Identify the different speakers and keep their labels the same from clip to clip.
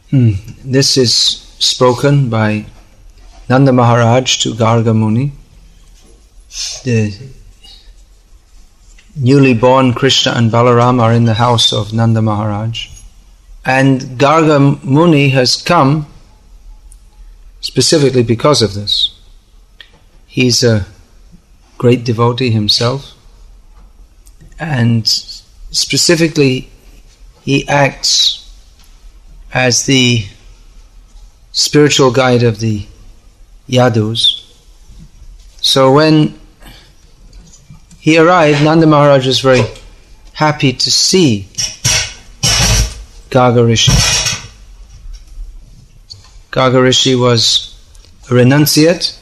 Speaker 1: This is spoken by Nanda Maharaj to Garga Muni. The newly born Krishna and Balaram are in the house of Nanda Maharaj. And Garga Muni has come specifically because of this. He's a great devotee himself, and specifically he acts as the spiritual guide of the Yadus. So when he arrived, Nanda Maharaj was very happy to see Garga Rishi. Garga Rishi was a renunciate,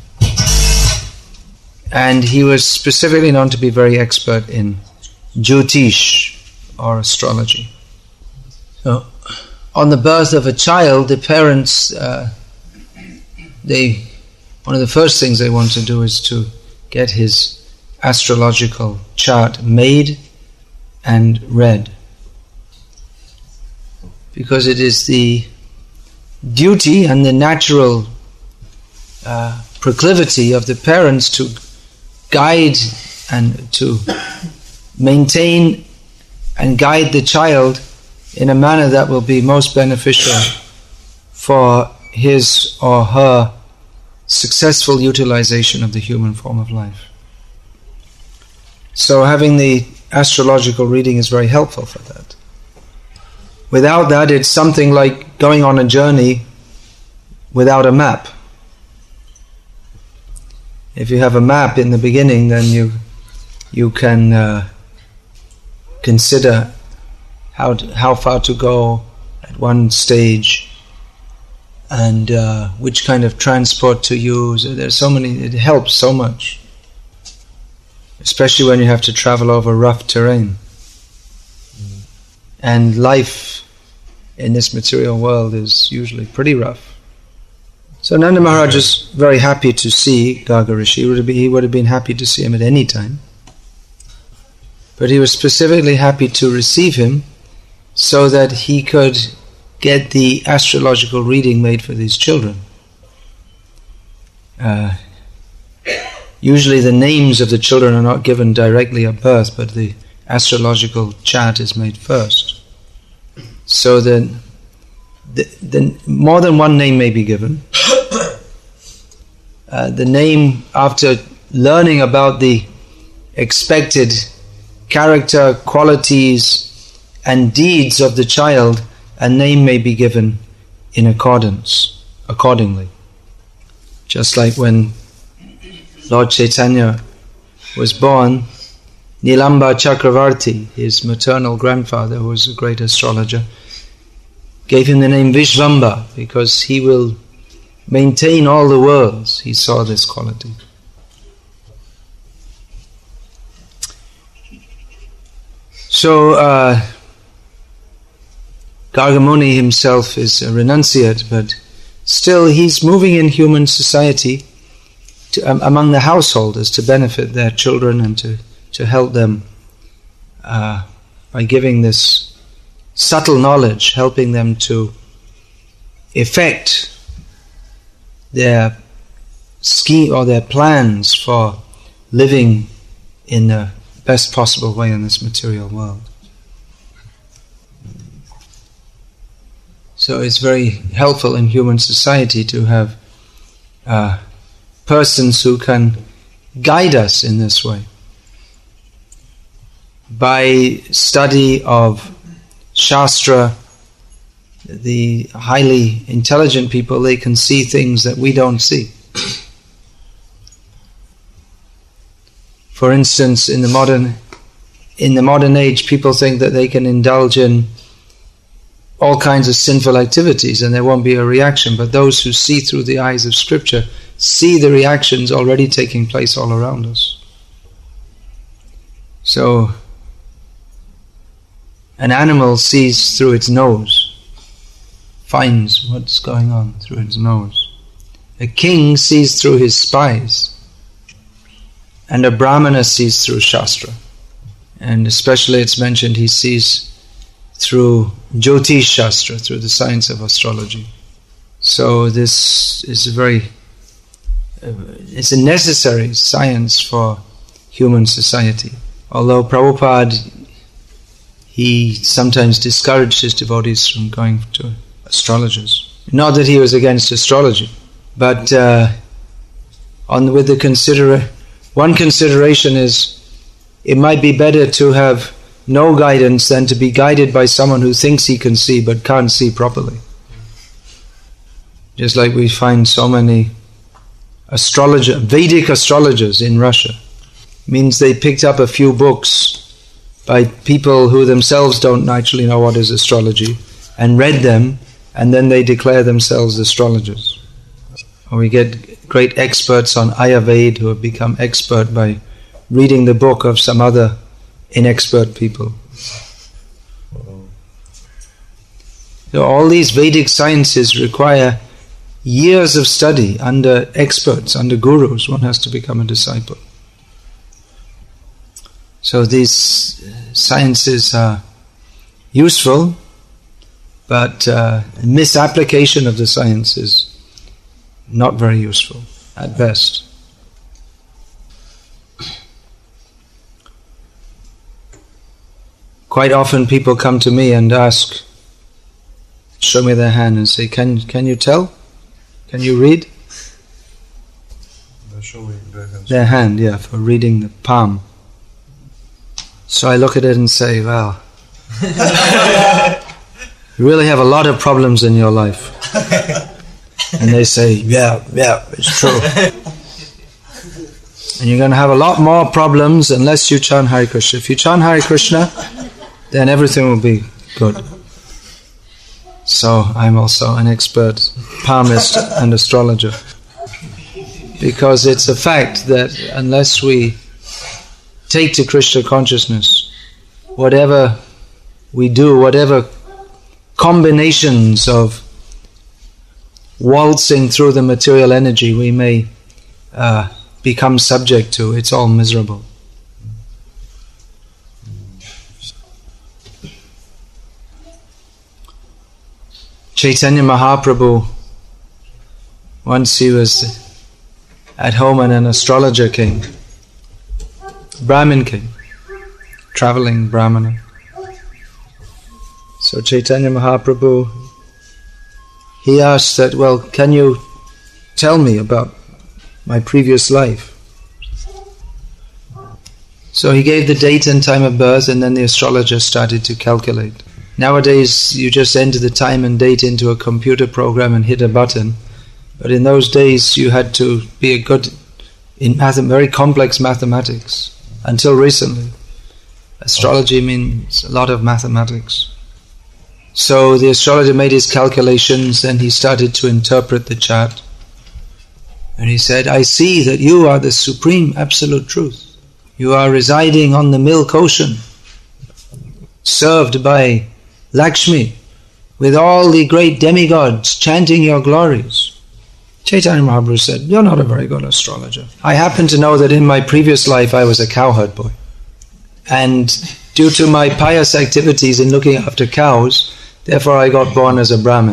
Speaker 1: and he was specifically known to be very expert in Jyotish, or astrology. So, on the birth of a child, the parents, one of the first things they want to do is to get his astrological chart made and read, because it is the duty and the natural proclivity of the parents to guide and to maintain and guide the child in a manner that will be most beneficial for his or her successful utilization of the human form of life. So having the astrological reading is very helpful for that. Without that, it's something like going on a journey without a map. If you have a map in the beginning, then you can consider how far to go at one stage, and which kind of transport to use. There's so many. It helps so much, especially when you have to travel over rough terrain. And life in this material world is usually pretty rough. So Nanda Maharaj is very happy to see Garga Rishi. He would have been happy to see him at any time. But he was specifically happy to receive him so that he could get the astrological reading made for these children. Usually the names of the children are not given directly at birth, but the astrological chart is made first. So then the more than one name may be given. The name, after learning about the expected character, qualities and deeds of the child, a name may be given in accordingly. Just like when Lord Chaitanya was born, Nilamba Chakravarti, his maternal grandfather, who was a great astrologer, gave him the name Vishvamba, because he will maintain all the worlds. He saw this quality. So Garga Muni himself is a renunciate, but still he's moving in human society among the householders to benefit their children and to help them by giving this subtle knowledge, helping them to effect their scheme or their plans for living in the best possible way in this material world. So it's very helpful in human society to have persons who can guide us in this way. By study of Shastra, the highly intelligent people, they can see things that we don't see. For instance, in the modern age, people think that they can indulge in all kinds of sinful activities and there won't be a reaction, but those who see through the eyes of Scripture see the reactions already taking place all around us. So, an animal sees through its nose, finds what's going on through its nose. A king sees through his spies, and a brahmana sees through Shastra. And especially it's mentioned he sees through Jyotish Shastra, through the science of astrology. So this is it's a necessary science for human society. Although Prabhupada, he sometimes discouraged his devotees from going to astrologers. Not that he was against astrology, but one consideration is it might be better to have no guidance than to be guided by someone who thinks he can see but can't see properly. Just like we find so many Vedic astrologers in Russia. Means they picked up a few books by people who themselves don't actually know what is astrology and read them, and then they declare themselves astrologers. Or we get great experts on Ayurveda who have become expert by reading the book of some other inexpert people. So all these Vedic sciences require years of study under experts, under gurus. One has to become a disciple. So these sciences are useful, but misapplication of the science is not very useful at best. Quite often people come to me and ask, show me their hand and say, can you tell? Can you read? Their hand, yeah, for reading the palm. So I look at it and say, well, you really have a lot of problems in your life. And they say, yeah, it's true. And you're going to have a lot more problems unless you chant Hare Krishna. If you chant Hare Krishna, then everything will be good. So I'm also an expert palmist and astrologer. Because it's a fact that unless we take to Krishna consciousness, whatever we do, whatever combinations of waltzing through the material energy we may become subject to, it's all miserable. Chaitanya Mahaprabhu, once he was at home and an astrologer came, Brahmin came, traveling Brahmana. So Chaitanya Mahaprabhu, he asked that, well, can you tell me about my previous life? So he gave the date and time of birth, and then the astrologer started to calculate. Nowadays, you just enter the time and date into a computer program and hit a button. But in those days, you had to be good in very complex mathematics. Until recently, astrology means a lot of mathematics. So the astrologer made his calculations, and he started to interpret the chart. And he said, I see that you are the supreme absolute truth. You are residing on the milk ocean, served by Lakshmi, with all the great demigods chanting your glories. Chaitanya Mahaprabhu said, you're not a very good astrologer. I happen to know that in my previous life I was a cowherd boy. And due to my pious activities in looking after cows, therefore I got born as a Brahmin.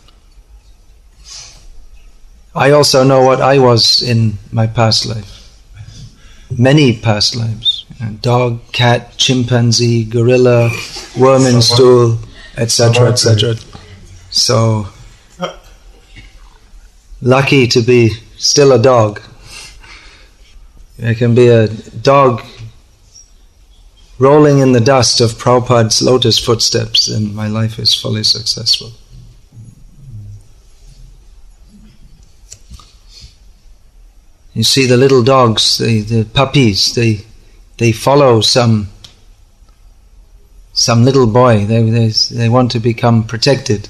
Speaker 1: I also know what I was in my past life. Many past lives. Dog, cat, chimpanzee, gorilla, worm in stool, etc., etc. So, lucky to be still a dog. I can be a dog rolling in the dust of Prabhupada's lotus footsteps, and my life is fully successful. You see the little dogs, the puppies, they follow some little boy. They want to become protected.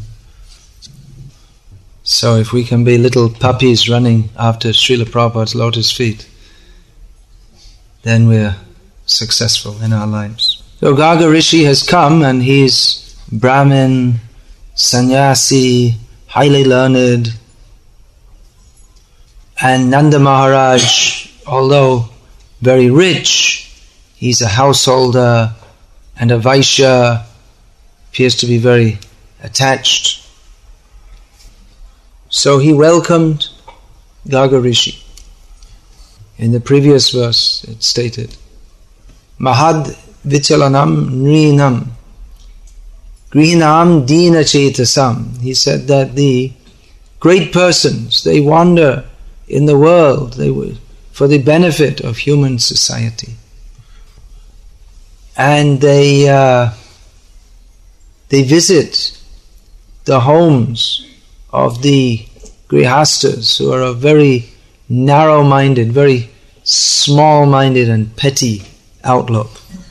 Speaker 1: So if we can be little puppies running after Srila Prabhupada's lotus feet, then we're successful in our lives. So Garga Rishi has come, and he's Brahmin, sannyasi, highly learned. And Nanda Maharaj, although very rich, he's a householder and a Vaishya, appears to be very attached. So he welcomed Garga Rishi. In the previous verse it stated, Mahad Vichalanam Nrinam Grihinam Dina Chetasam. He said that the great persons, they wander in the world for the benefit of human society. And they visit the homes of the grihastas who are a very narrow-minded, very small-minded and petty outlook.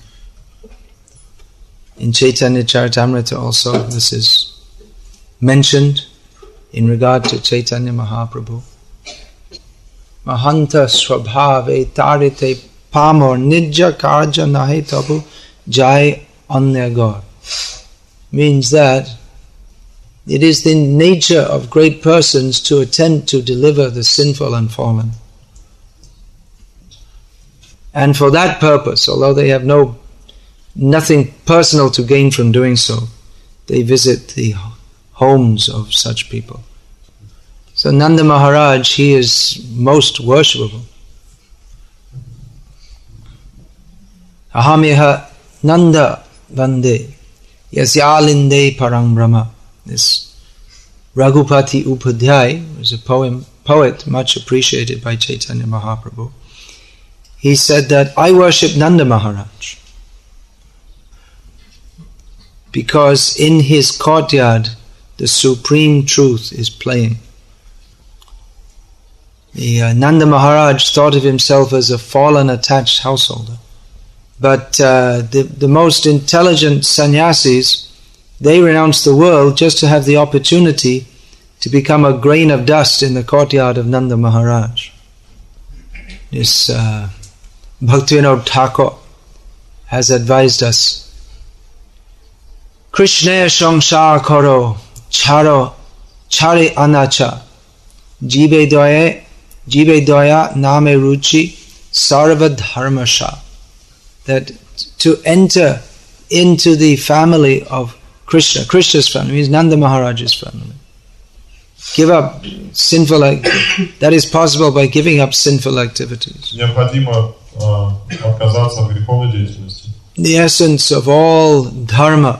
Speaker 1: In Chaitanya Charitamrita also this is mentioned in regard to Chaitanya Mahaprabhu. Mahanta swabhave tarite pamor nijja karja nahe tabu jai anya God. Means that it is the nature of great persons to attempt to deliver the sinful and fallen. And for that purpose, although they have nothing personal to gain from doing so, they visit the homes of such people. So Nanda Maharaj, he is most worshipable. Ahamiha Nanda Vande Yasyalinde Parang Brahma. This Raghupati Upadhyay was a poet much appreciated by Chaitanya Mahaprabhu. He said that I worship Nanda Maharaj because in his courtyard the supreme truth is playing. Nanda Maharaj thought of himself as a fallen attached householder. But the most intelligent sannyasis, they renounce the world just to have the opportunity to become a grain of dust in the courtyard of Nanda Maharaj. This Bhaktivinoda Thakur has advised us, Krishnaya samsar karo charo chare anacha jive doya name ruchi sarva dharmasha. That to enter into the family of Krishna, Krishna's family means Nanda Maharaj's family. Give up sinful, that is possible by giving up sinful activities. The essence of all dharma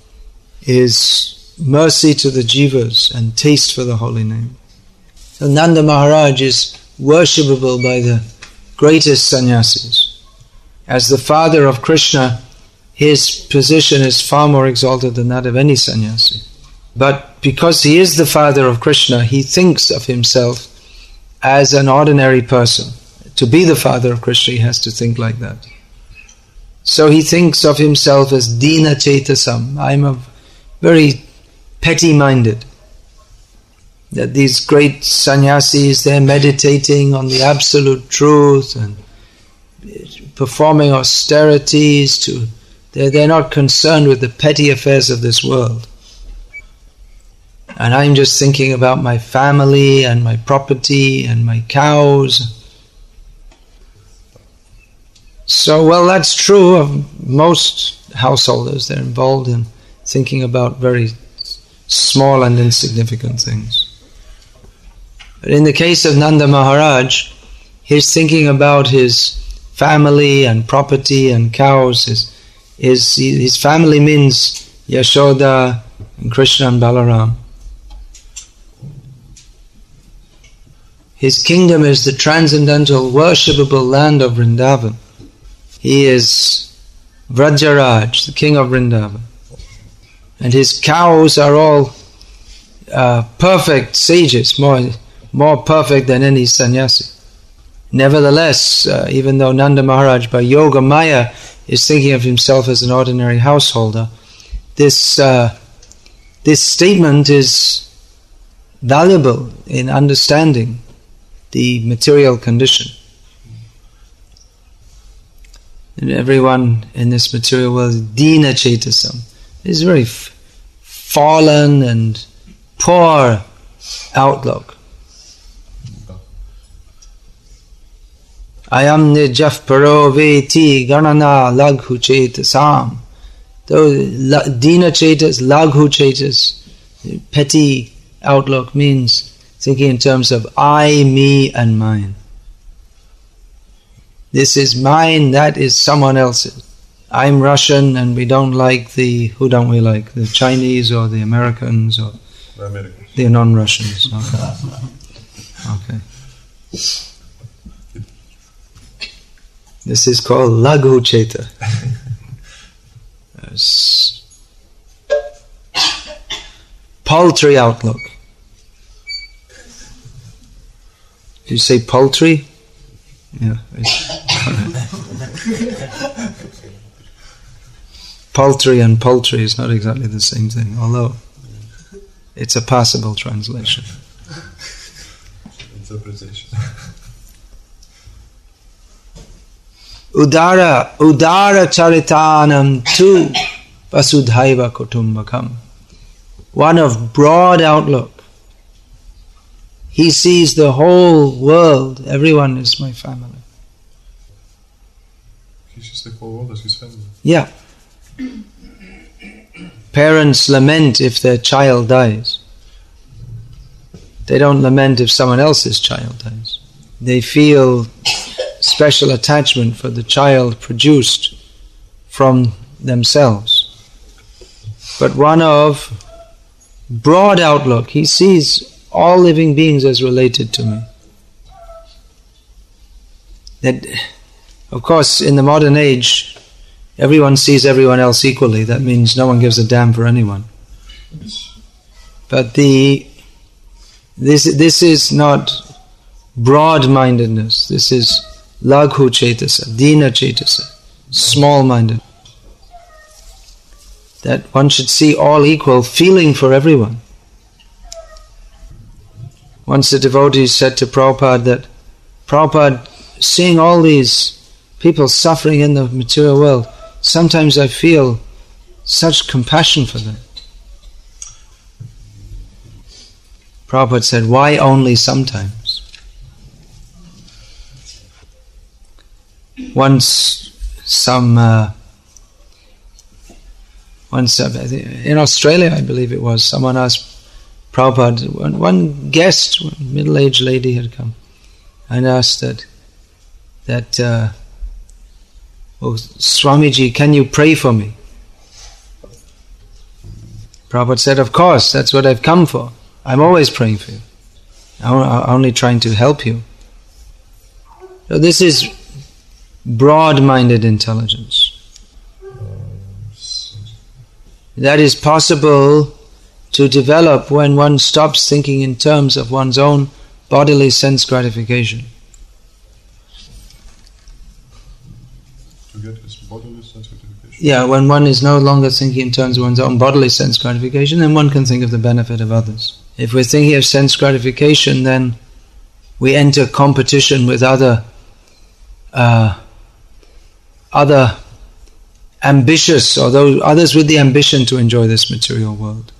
Speaker 1: is mercy to the jivas and taste for the holy name. So Nanda Maharaj is worshipable by the greatest sannyasis. As the father of Krishna, his position is far more exalted than that of any sannyasi. But because he is the father of Krishna, he thinks of himself as an ordinary person. To be the father of Krishna, he has to think like that. So he thinks of himself as Dina Chetasam. I'm a very petty-minded. That these great sannyasis, they're meditating on the absolute truth and performing austerities. They're not concerned with the petty affairs of this world. And I'm just thinking about my family and my property and my cows. So, well, that's true of most householders. They're involved in thinking about very small and insignificant things. But in the case of Nanda Maharaj, he's thinking about his family and property and cows. His family means Yashoda and Krishna and Balaram. His kingdom is the transcendental, worshipable land of Vrindavan. He is Vrajaraj, the king of Vrindavan. And his cows are all perfect sages, more perfect than any sannyasi. Nevertheless, even though Nanda Maharaj by Yoga Maya is thinking of himself as an ordinary householder, this statement is valuable in understanding the material condition. And everyone in this material world is Dina Chetasam. It's a very fallen and poor outlook. Ayam nijaf paro veti ganana laghu chetasam Dina Chetas, Laghu Chetas, petty outlook means thinking in terms of I, me and mine. This is mine, that is someone else's. I'm Russian and we don't like who don't we like? The Chinese or the Americans or the non-Russians? Okay. This is called Laghu Cheta. Paltry outlook. Did you say poultry? Yeah. Paltry and poultry is not exactly the same thing, although it's a passable translation.
Speaker 2: Interpretation.
Speaker 1: Udara charitanam tu vasudhaiva kutumbakam. One of broad outlook. He sees the whole world. Everyone is my family.
Speaker 2: He sees the whole world as his family.
Speaker 1: Yeah. Parents lament if their child dies. They don't lament if someone else's child dies. They feel special attachment for the child produced from themselves. But one of broad outlook, he sees all living beings as related to me. That, of course, in the modern age, everyone sees everyone else equally. That means no one gives a damn for anyone. But this is not broad-mindedness. This is Laghu Chetasa, Dina Chetasa, small-minded. That one should see all equal, feeling for everyone. Once the devotees said to Prabhupada that, Prabhupada, seeing all these people suffering in the material world, sometimes I feel such compassion for them. Prabhupada said, why only sometimes? Once in Australia, I believe it was, someone asked Prabhupada, one guest, one middle-aged lady had come and asked that oh, Swamiji, can you pray for me? Prabhupada said, of course, that's what I've come for. I'm always praying for you. I'm only trying to help you. So this is broad-minded intelligence. That is possible to develop when one stops thinking in terms of one's own bodily sense gratification.
Speaker 2: To get his bodily sense gratification?
Speaker 1: Yeah, when one is no longer thinking in terms of one's own bodily sense gratification, then one can think of the benefit of others. If we're thinking of sense gratification, then we enter competition with other ambitious, or those others with the ambition to enjoy this material world.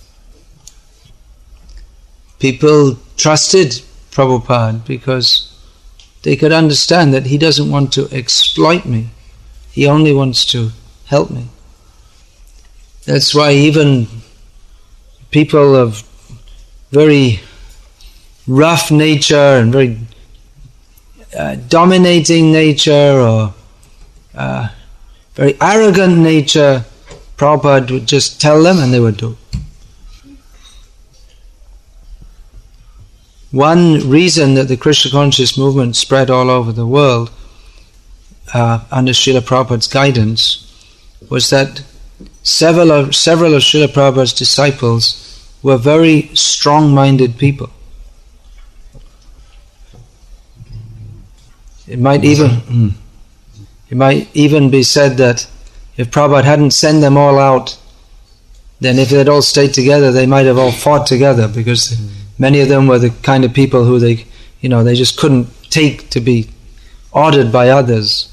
Speaker 1: People trusted Prabhupada because they could understand that he doesn't want to exploit me. He only wants to help me. That's why even people of very rough nature and very dominating nature or very arrogant nature, Prabhupada would just tell them and they would do. One reason that the Krishna conscious movement spread all over the world under Srila Prabhupada's guidance was that several of Srila Prabhupada's disciples were very strong-minded people. It might even be said that if Prabhupada hadn't sent them all out, then if they'd all stayed together, they might have all fought together, because many of them were the kind of people who they just couldn't take to be ordered by others.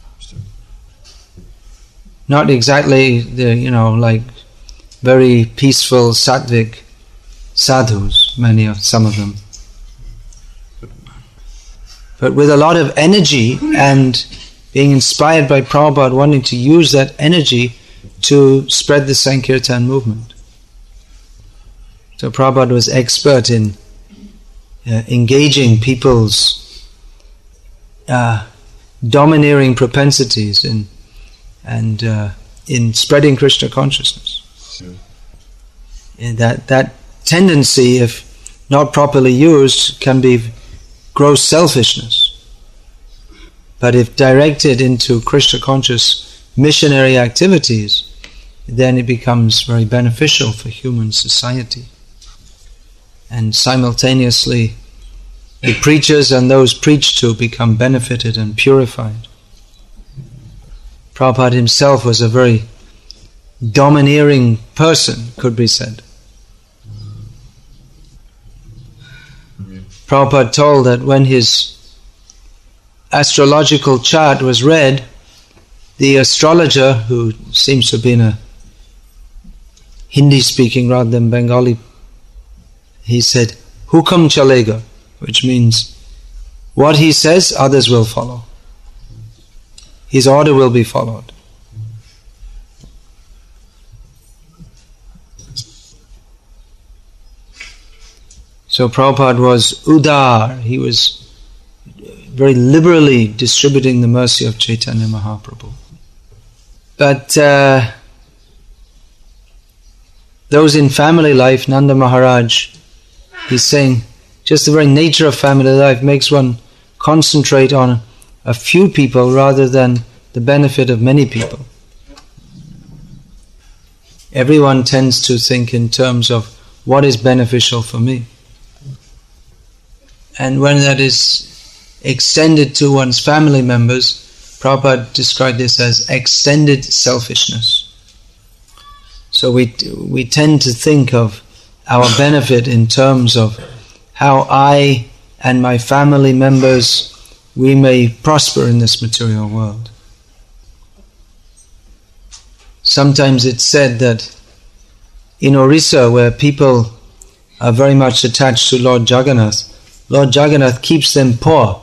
Speaker 1: Not exactly like very peaceful sattvic sadhus, some of them. But with a lot of energy and being inspired by Prabhupada, wanting to use that energy to spread the Sankirtan movement. So Prabhupada was expert in engaging people's domineering propensities and in spreading Krishna consciousness. And that tendency, if not properly used, can be gross selfishness. But if directed into Krishna conscious missionary activities, then it becomes very beneficial for human society. And simultaneously, the preachers and those preached to become benefited and purified. Prabhupada himself was a very domineering person, could be said. Prabhupada told that when his astrological chart was read, the astrologer, who seems to have been a Hindi-speaking rather than Bengali, he said, "Hukam chalega," which means what he says, others will follow. His order will be followed. So Prabhupada was udar. He was very liberally distributing the mercy of Chaitanya Mahaprabhu. But those in family life, Nanda Maharaj, he's saying, just the very nature of family life makes one concentrate on a few people rather than the benefit of many people. Everyone tends to think in terms of what is beneficial for me. And when that is extended to one's family members, Prabhupada described this as extended selfishness. So we tend to think of our benefit in terms of how I and my family members, we may prosper in this material world. Sometimes it's said that in Orissa, where people are very much attached to Lord Jagannath keeps them poor.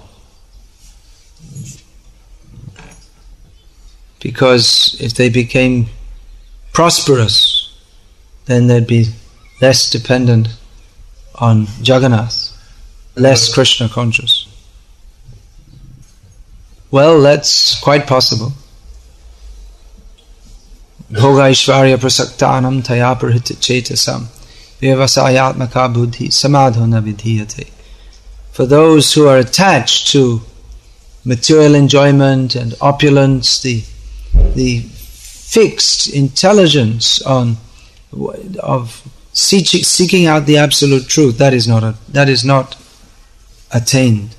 Speaker 1: Because if they became prosperous, then they'd be less dependent on Jagannath, less Krishna conscious. Well, that's quite possible. Bhoga Ishvarya prasaktanam taya parhita chetasam vyavasayatmaka buddhi samadhana vidhiyate. For those who are attached to material enjoyment and opulence, the fixed intelligence of seeking out the absolute truth, that is not attained.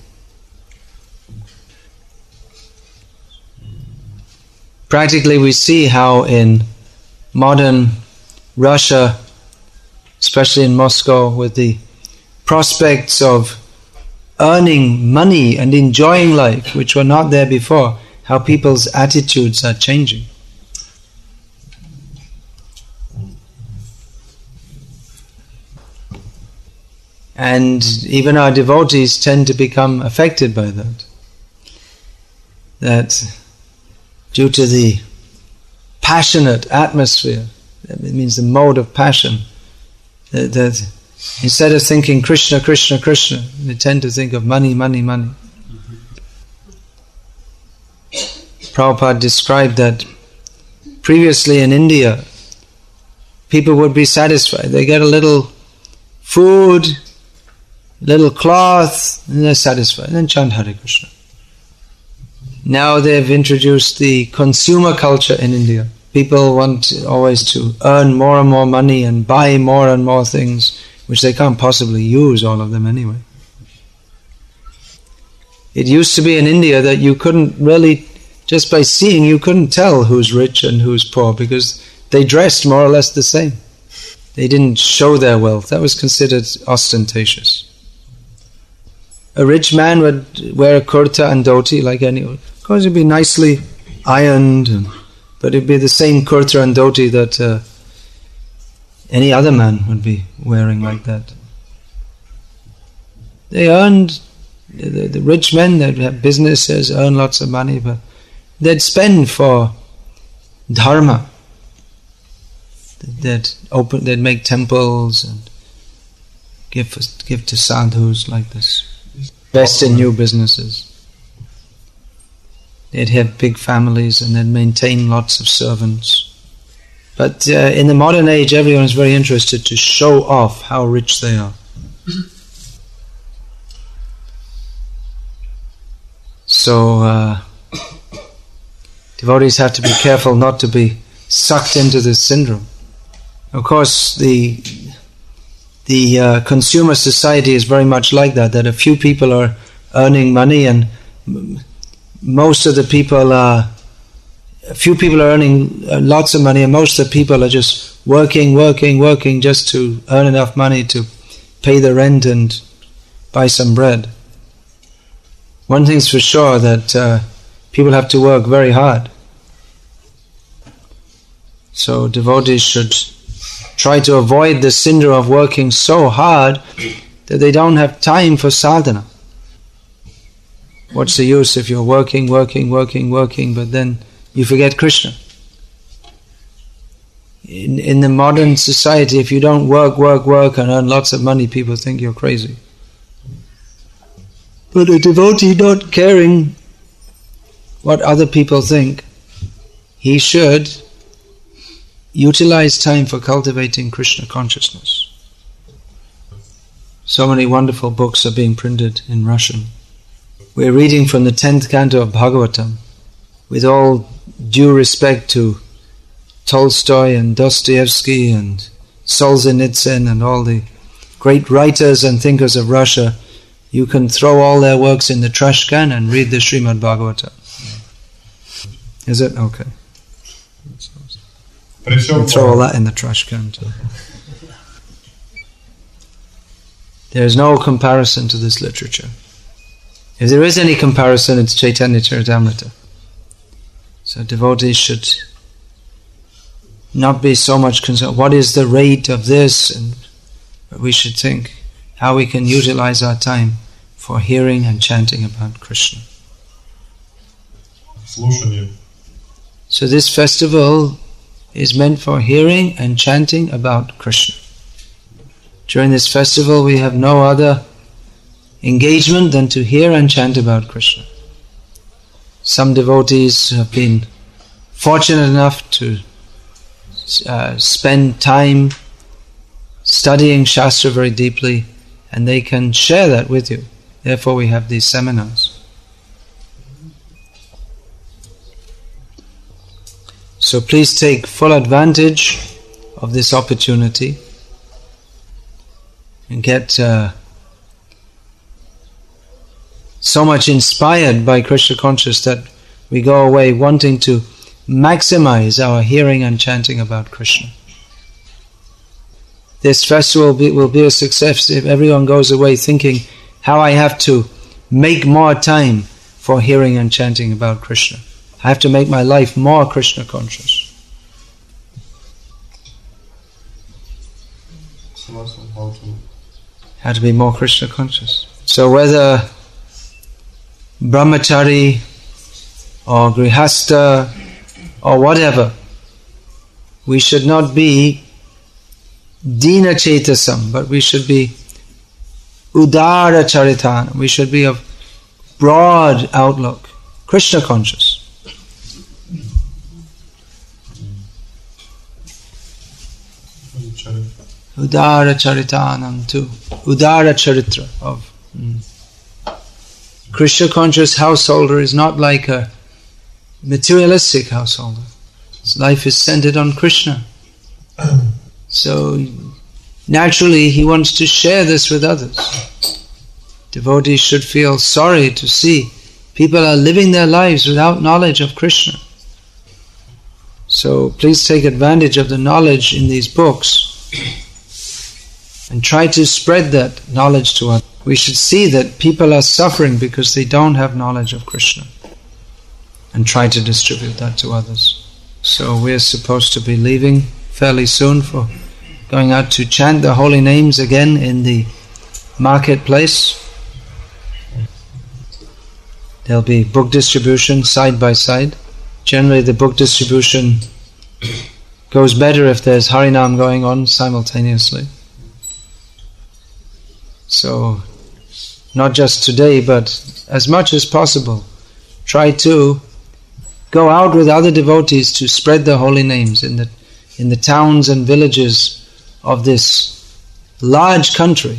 Speaker 1: Practically, we see how in modern Russia, especially in Moscow, with the prospects of earning money and enjoying life, which were not there before, how people's attitudes are changing. And even our devotees tend to become affected by that. That due to the passionate atmosphere, that means the mode of passion, that instead of thinking Krishna, Krishna, Krishna, they tend to think of money, money, money. Prabhupada described that previously in India, people would be satisfied. They get a little food, little cloth, and they're satisfied. And then chant Hare Krishna. Now they've introduced the consumer culture in India. People want always to earn more and more money and buy more and more things, which they can't possibly use, all of them anyway. It used to be in India that you couldn't really, just by seeing, you couldn't tell who's rich and who's poor, because they dressed more or less the same. They didn't show their wealth. That was considered ostentatious. A rich man would wear a kurta and dhoti like anyone. Of course, it'd be nicely ironed, but it'd be the same kurta and dhoti that any other man would be wearing like that. They earned, the rich men that have businesses earn lots of money, but they'd spend for dharma. They'd make temples and give to sadhus like this. Invest in new businesses. They'd have big families and they'd maintain lots of servants. But in the modern age, everyone is very interested to show off how rich they are. So devotees have to be careful not to be sucked into this syndrome. Of course, the consumer society is very much like that a few people are earning money and most of the people a few people are earning lots of money and most of the people are just working just to earn enough money to pay the rent and buy some bread. One thing's for sure, that people have to work very hard. So devotees should try to avoid the syndrome of working so hard that they don't have time for sadhana. What's the use if you're working, but then you forget Krishna? In the modern society, if you don't work and earn lots of money, people think you're crazy. But a devotee not caring what other people think, he should utilize time for cultivating Krishna consciousness. So many wonderful books are being printed in Russian. We're reading from the 10th canto of Bhagavatam, with all due respect to Tolstoy and Dostoevsky and Solzhenitsyn and all the great writers and thinkers of Russia. You can throw all their works in the trash can and read the Srimad Bhagavatam. Is it? Okay.
Speaker 2: But it's so
Speaker 1: throw all that in the trash can too. There is no comparison to this literature. If there is any comparison, it's Chaitanya Charitamrita. So devotees should not be so much concerned, what is the rate of this? But we should think how we can utilize our time for hearing and chanting about Krishna. So this festival is meant for hearing and chanting about Krishna. During this festival we have no other engagement than to hear and chant about Krishna. Some devotees have been fortunate enough to spend time studying Shastra very deeply, and they can share that with you. Therefore we have these seminars. So please take full advantage of this opportunity and get so much inspired by Krishna consciousness that we go away wanting to maximize our hearing and chanting about Krishna. This festival will be a success if everyone goes away thinking how I have to make more time for hearing and chanting about Krishna. I have to make my life more Krishna conscious. How to be more Krishna conscious. So whether brahmachari or grihastha or whatever, we should not be dina chetasam, but we should be udara charitana. We should be of broad outlook, Krishna conscious. Udara charitanam too. Udara charitra of Krishna conscious householder is not like a materialistic householder. His life is centered on Krishna. So naturally he wants to share this with others. Devotees should feel sorry to see people are living their lives without knowledge of Krishna. So please take advantage of the knowledge in these books and try to spread that knowledge to others. We should see that people are suffering because they don't have knowledge of Krishna, and try to distribute that to others. So we're supposed to be leaving fairly soon for going out to chant the holy names again in the marketplace. There'll be book distribution side by side. Generally the book distribution goes better if there's Harinam going on simultaneously. So, not just today, but as much as possible, try to go out with other devotees to spread the holy names in the towns and villages of this large country.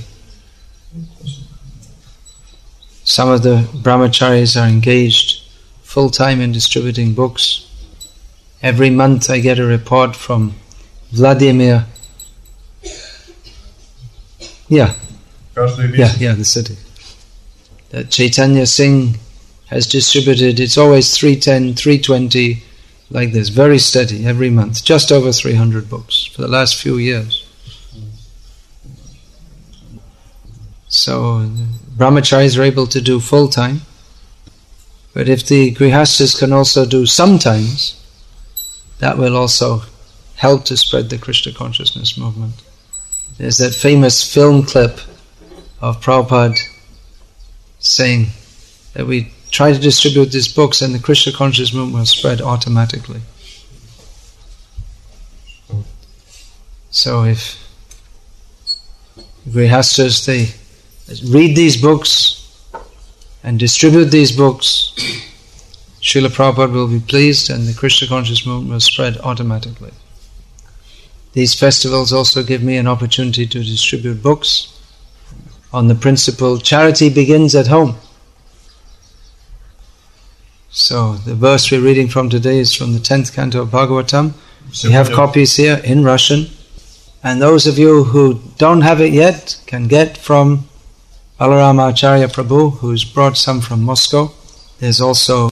Speaker 1: Some of the brahmacharis are engaged full-time in distributing books. Every month I get a report from Vladimir. Yeah, the city. That Chaitanya Singh has distributed, it's always 310, 320, like this, very steady, every month, just over 300 books for the last few years. So, brahmacharis are able to do full-time, but if the grihastas can also do sometimes, that will also help to spread the Krishna consciousness movement. There's that famous film clip of Prabhupada saying that we try to distribute these books and the Krishna consciousness movement will spread automatically. So if grihastas, they read these books and distribute these books, Srila Prabhupada will be pleased and the Krishna consciousness movement will spread automatically. These festivals also give me an opportunity to distribute books on the principle, charity begins at home. So the verse we're reading from today is from the 10th canto of Bhagavatam. We have copies here in Russian. And those of you who don't have it yet can get from Balarama Acharya Prabhu, who's brought some from Moscow. There's also